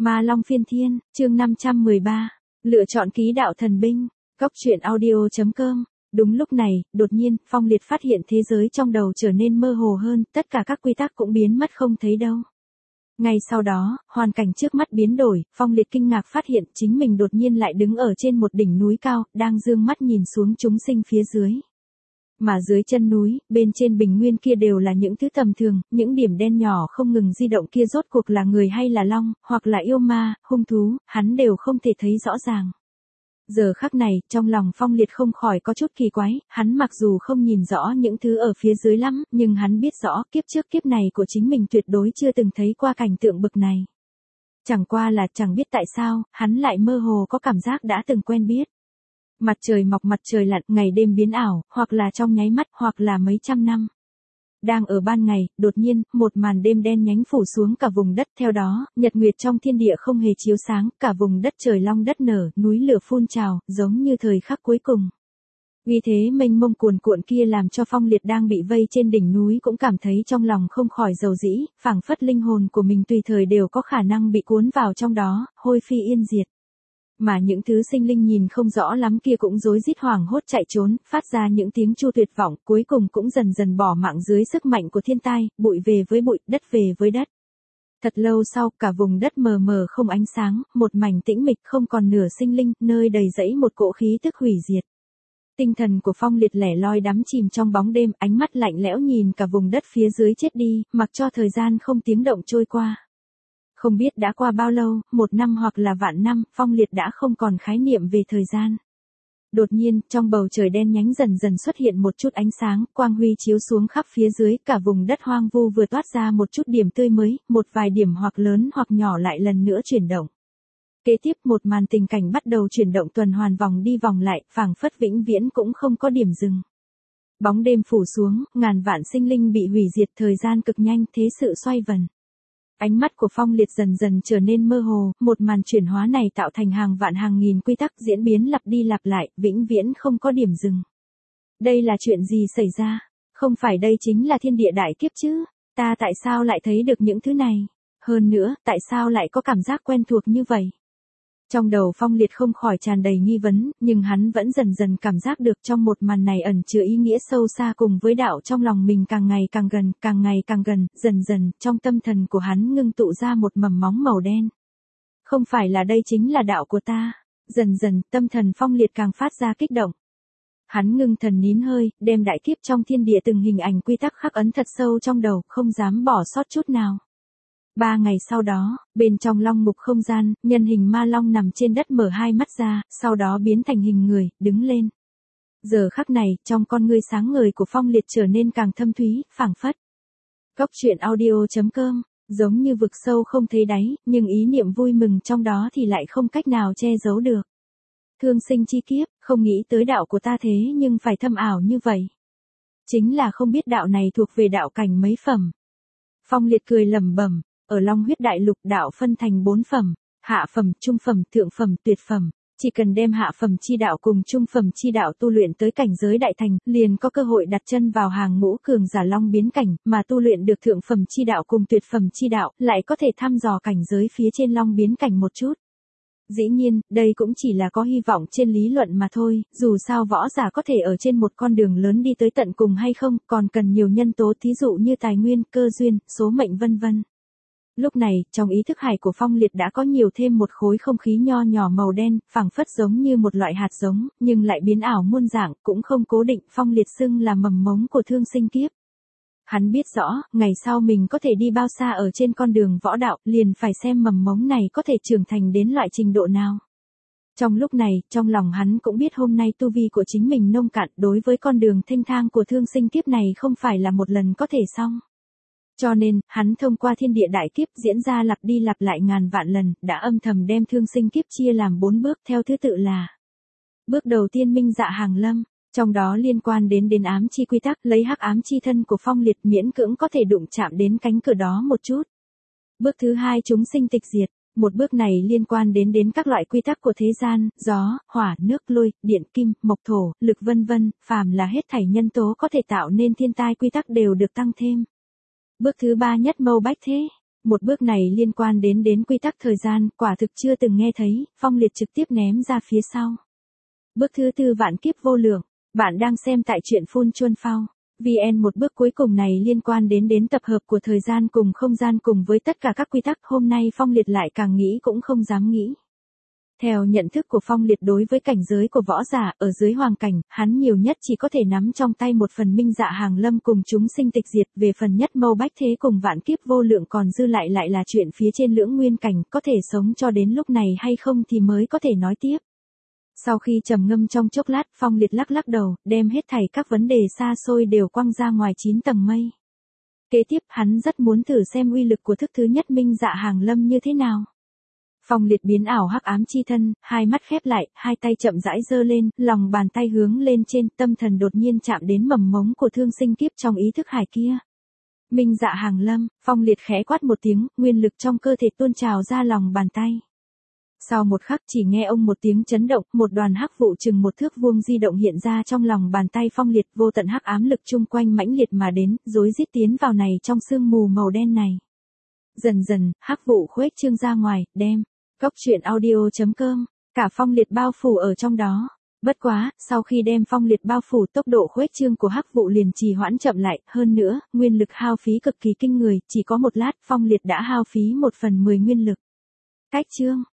Ma Long Phiên Thiên, chương 513. Lựa chọn ký đạo thần binh. Góc truyện audio.com. Đúng lúc này, đột nhiên, Phong Liệt phát hiện thế giới trong đầu trở nên mơ hồ hơn, tất cả các quy tắc cũng biến mất không thấy đâu. Ngay sau đó, hoàn cảnh trước mắt biến đổi, Phong Liệt kinh ngạc phát hiện chính mình đột nhiên lại đứng ở trên một đỉnh núi cao, đang dương mắt nhìn xuống chúng sinh phía dưới. Mà dưới chân núi, bên trên bình nguyên kia đều là những thứ tầm thường, những điểm đen nhỏ không ngừng di động kia rốt cuộc là người hay là long, hoặc là yêu ma, hung thú, hắn đều không thể thấy rõ ràng. Giờ khắc này, trong lòng Phong Liệt không khỏi có chút kỳ quái, hắn mặc dù không nhìn rõ những thứ ở phía dưới lắm, nhưng hắn biết rõ kiếp trước kiếp này của chính mình tuyệt đối chưa từng thấy qua cảnh tượng bực này. Chẳng qua là chẳng biết tại sao, hắn lại mơ hồ có cảm giác đã từng quen biết. Mặt trời mọc mặt trời lặn, ngày đêm biến ảo, hoặc là trong nháy mắt, hoặc là mấy trăm năm. Đang ở ban ngày, đột nhiên, một màn đêm đen nhánh phủ xuống cả vùng đất, theo đó, nhật nguyệt trong thiên địa không hề chiếu sáng, cả vùng đất trời long đất nở, núi lửa phun trào, giống như thời khắc cuối cùng. Vì thế mênh mông cuồn cuộn kia làm cho Phong Liệt đang bị vây trên đỉnh núi cũng cảm thấy trong lòng không khỏi dầu dĩ, phảng phất linh hồn của mình tùy thời đều có khả năng bị cuốn vào trong đó, hôi phi yên diệt. Mà những thứ sinh linh nhìn không rõ lắm kia cũng rối rít hoảng hốt chạy trốn, phát ra những tiếng chu tuyệt vọng, cuối cùng cũng dần dần bỏ mạng dưới sức mạnh của thiên tai, bụi về với bụi, đất về với đất. Thật lâu sau, cả vùng đất mờ mờ không ánh sáng, một mảnh tĩnh mịch không còn nửa sinh linh, nơi đầy rẫy một cỗ khí tức hủy diệt. Tinh thần của Phong Liệt lẻ loi đắm chìm trong bóng đêm, ánh mắt lạnh lẽo nhìn cả vùng đất phía dưới chết đi, mặc cho thời gian không tiếng động trôi qua. Không biết đã qua bao lâu, 1 năm hoặc là vạn năm, Phong Liệt đã không còn khái niệm về thời gian. Đột nhiên, trong bầu trời đen nhánh dần dần xuất hiện một chút ánh sáng, quang huy chiếu xuống khắp phía dưới, cả vùng đất hoang vu vừa toát ra một chút điểm tươi mới, một vài điểm hoặc lớn hoặc nhỏ lại lần nữa chuyển động. Kế tiếp một màn tình cảnh bắt đầu chuyển động tuần hoàn vòng đi vòng lại, phảng phất vĩnh viễn cũng không có điểm dừng. Bóng đêm phủ xuống, ngàn vạn sinh linh bị hủy diệt, thời gian cực nhanh, thế sự xoay vần. Ánh mắt của Phong Liệt dần dần trở nên mơ hồ, một màn chuyển hóa này tạo thành hàng vạn hàng nghìn quy tắc diễn biến lặp đi lặp lại, vĩnh viễn không có điểm dừng. Đây là chuyện gì xảy ra? Không phải đây chính là thiên địa đại kiếp chứ? Ta tại sao lại thấy được những thứ này? Hơn nữa, tại sao lại có cảm giác quen thuộc như vậy? Trong đầu Phong Liệt không khỏi tràn đầy nghi vấn, nhưng hắn vẫn dần dần cảm giác được trong một màn này ẩn chứa ý nghĩa sâu xa cùng với đạo trong lòng mình càng ngày càng gần, dần dần, trong tâm thần của hắn ngưng tụ ra một mầm móng màu đen. Không phải là đây chính là đạo của ta. Dần dần, tâm thần Phong Liệt càng phát ra kích động. Hắn ngưng thần nín hơi, đem đại kiếp trong thiên địa từng hình ảnh quy tắc khắc ấn thật sâu trong đầu, không dám bỏ sót chút nào. 3 ngày sau đó, bên trong long mục không gian, nhân hình ma long nằm trên đất mở hai mắt ra, sau đó biến thành hình người, đứng lên. Giờ khắc này, trong con ngươi sáng ngời của Phong Liệt trở nên càng thâm thúy, phảng phất. Góc truyện audio.com, giống như vực sâu không thấy đáy, nhưng ý niệm vui mừng trong đó thì lại không cách nào che giấu được. Thương sinh chi kiếp, không nghĩ tới đạo của ta thế nhưng phải thâm ảo như vậy. Chính là không biết đạo này thuộc về đạo cảnh mấy phẩm. Phong Liệt cười lẩm bẩm. Ở Long Huyết Đại Lục đạo phân thành 4 phẩm, hạ phẩm, trung phẩm, thượng phẩm, tuyệt phẩm. Chỉ cần đem hạ phẩm chi đạo cùng trung phẩm chi đạo tu luyện tới cảnh giới đại thành, liền có cơ hội đặt chân vào hàng ngũ cường giả long biến cảnh, mà tu luyện được thượng phẩm chi đạo cùng tuyệt phẩm chi đạo, lại có thể thăm dò cảnh giới phía trên long biến cảnh một chút. Dĩ nhiên, đây cũng chỉ là có hy vọng trên lý luận mà thôi, dù sao võ giả có thể ở trên một con đường lớn đi tới tận cùng hay không, còn cần nhiều nhân tố thí dụ như tài nguyên, cơ duyên, số mệnh vân vân. Lúc này, trong ý thức hải của Phong Liệt đã có nhiều thêm một khối không khí nho nhỏ màu đen, phảng phất giống như một loại hạt giống, nhưng lại biến ảo muôn dạng, cũng không cố định, Phong Liệt xưng là mầm mống của thương sinh kiếp. Hắn biết rõ, ngày sau mình có thể đi bao xa ở trên con đường võ đạo, liền phải xem mầm mống này có thể trưởng thành đến loại trình độ nào. Trong lúc này, trong lòng hắn cũng biết hôm nay tu vi của chính mình nông cạn, đối với con đường thênh thang của thương sinh kiếp này không phải là một lần có thể xong. Cho nên, hắn thông qua thiên địa đại kiếp diễn ra lặp đi lặp lại ngàn vạn lần, đã âm thầm đem thương sinh kiếp chia làm 4 bước theo thứ tự là: bước đầu tiên minh dạ hàng lâm, trong đó liên quan đến ám chi quy tắc, lấy hắc ám chi thân của Phong Liệt miễn cưỡng có thể đụng chạm đến cánh cửa đó một chút. Bước thứ 2 chúng sinh tịch diệt, một bước này liên quan đến các loại quy tắc của thế gian, gió, hỏa, nước, lôi, điện, kim, mộc, thổ, lực vân vân, phàm là hết thảy nhân tố có thể tạo nên thiên tai quy tắc đều được tăng thêm. Bước thứ 3 nhất mâu bách thế, Một bước này liên quan đến quy tắc thời gian, quả thực chưa từng nghe thấy, Phong Liệt trực tiếp ném ra phía sau. Bước thứ tư vạn kiếp vô lượng, bạn đang xem tại truyện Phun Chuân Phao. VN. Một bước cuối cùng này liên quan đến tập hợp của thời gian cùng không gian cùng với tất cả các quy tắc, hôm nay Phong Liệt lại càng nghĩ cũng không dám nghĩ. Theo nhận thức của Phong Liệt đối với cảnh giới của võ giả, ở dưới hoàng cảnh, hắn nhiều nhất chỉ có thể nắm trong tay một phần minh dạ hàng lâm cùng chúng sinh tịch diệt, về phần nhất mâu bách thế cùng vạn kiếp vô lượng còn dư lại là chuyện phía trên lưỡng nguyên cảnh, có thể sống cho đến lúc này hay không thì mới có thể nói tiếp. Sau khi trầm ngâm trong chốc lát, Phong Liệt lắc lắc đầu, đem hết thảy các vấn đề xa xôi đều quăng ra ngoài 9 tầng mây. Kế tiếp hắn rất muốn thử xem uy lực của thức thứ nhất minh dạ hàng lâm như thế nào. Phong Liệt biến ảo hắc ám chi thân, hai mắt khép lại, hai tay chậm rãi giơ lên, lòng bàn tay hướng lên trên, tâm thần đột nhiên chạm đến mầm mống của thương sinh kiếp trong ý thức hải kia. Minh dạ hàng lâm, Phong Liệt khẽ quát một tiếng, nguyên lực trong cơ thể tuôn trào ra lòng bàn tay. Sau một khắc chỉ nghe ông một tiếng chấn động, một đoàn hắc vụ chừng 1 thước vuông di động hiện ra trong lòng bàn tay Phong Liệt, vô tận hắc ám lực chung quanh mãnh liệt mà đến, rối rít tiến vào này trong sương mù màu đen này. Dần dần, hắc vụ khuếch trương ra ngoài, đem Cốc truyện audio.com, cả Phong Liệt bao phủ ở trong đó. Bất quá, sau khi đem Phong Liệt bao phủ, tốc độ khuếch trương của hắc vụ liền trì hoãn chậm lại, hơn nữa, nguyên lực hao phí cực kỳ kinh người, chỉ có một lát, Phong Liệt đã hao phí 1/10 nguyên lực. Cách chương